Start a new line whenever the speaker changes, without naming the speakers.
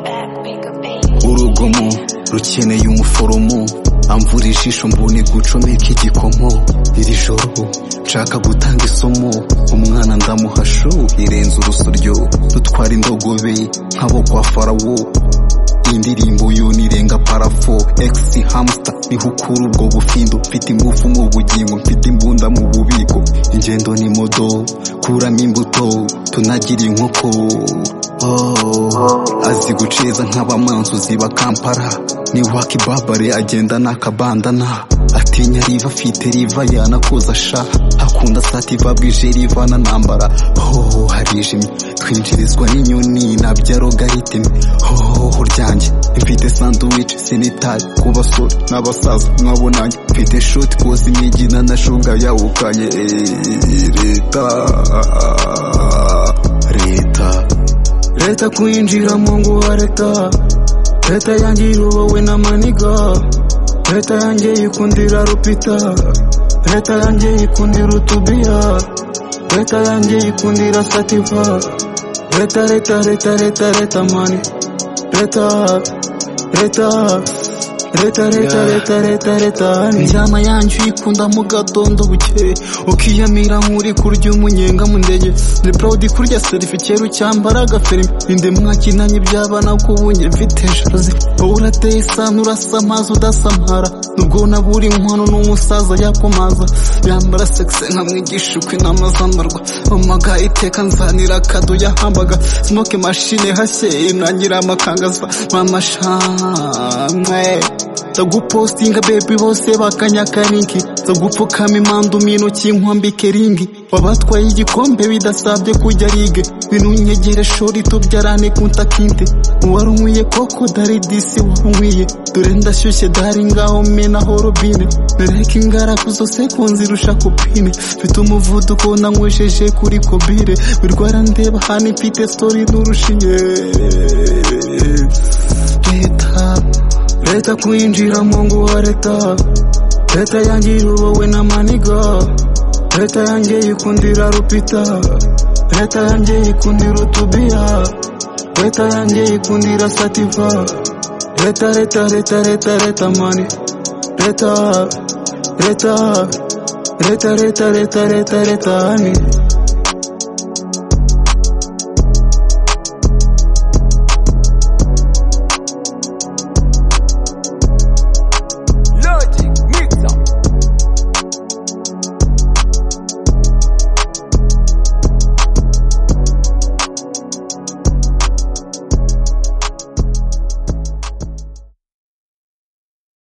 urugomo rukeneye umuforomo amvura ijisho mbone gucomeka igikomo iri joro nshaka gutanga isomo umwana ndamuhasho irenze urusoryo dutwara indogobe nk'abo kwa farawo indirimbo yunirenga parafo ex hamster ihukura ubwo bufindo mfite ingufu mu bugingo mfite imbunda mu bubiko ingendo ni modo kuramo imbuto tunagira inkoko azi guceza nk'abamanzuzi ba Kampala ni wakibabare agenda n'akabandana atinya riva afite riva yanakoza sha akunda sativa bwije riva na nambara harijimye twinjirizwa n'inyoni nabya logaritime ryanjye mfite sandwich sinitaye ku basore n'abasaza mwabonanye mfite shoti kose imigina na shunga yawukanye leta kuyinjiramo ngo leta yanjye iyobowe na maniga leta yanjye yikundira rupita leta yanjye yikundira utubiya leta yanjye yikundira sativa leta mani leta njyana yanjye uyikunda mu gatondo buke ukiyamira nk'uri kurya umunyenga mu ndege ni proud kurya serifikeri ucyambara agaferi inde mwakinanye iby'abana kubunye mfite jalousie wowe urateye isano urasa amazi udasamara nubwo nabura inkono n'umusaza yakomaza yambara sexe nkamwigisha uko inama zambarwa omaga iteka nzanira akado yahambaga smoke machine hashye inangira amakangaza mama shamwe tagupostinga baby bose bakanyakarinki tagupfukama imandu mintoki nkwambike ringi wabatwaye igikombe bidasabye kujya ligue binunyegere shori tubyarane kuntakinte wari unkwiye koko dari disi wankwiye dore ndashyushye dari ngaho menaho robine nereka ingaraku zose kunzirusha kupine mfite umuvuduko nanywesheje kuri kobire birwara ndeba hano mfite story n'urushinge leta kuyinjiramo ngo leta yanjye iyobowe na maniga leta yanjye yikundira rupita leta yanjye yikundira utubiya leta yanjye yikundira sativa leta mani leta hani